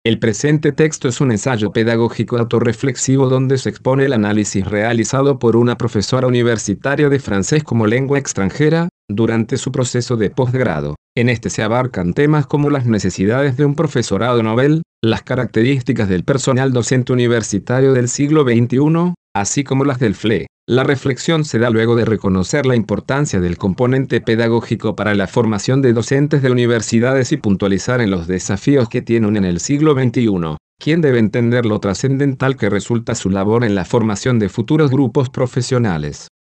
El presente texto es un ensayo pedagógico autorreflexivo donde se expone el análisis realizado por una profesora universitaria de francés como lengua extranjera, durante su proceso de posgrado. En este se abarcan temas como las necesidades de un profesorado novel, las características del personal docente universitario del siglo XXI, así como las del FLE. La reflexión se da luego de reconocer la importancia del componente pedagógico para la formación de docentes de universidades y puntualizar en los desafíos que tienen en el siglo XXI. ¿Quién debe entender lo trascendental que resulta su labor en la formación de futuros grupos profesionales?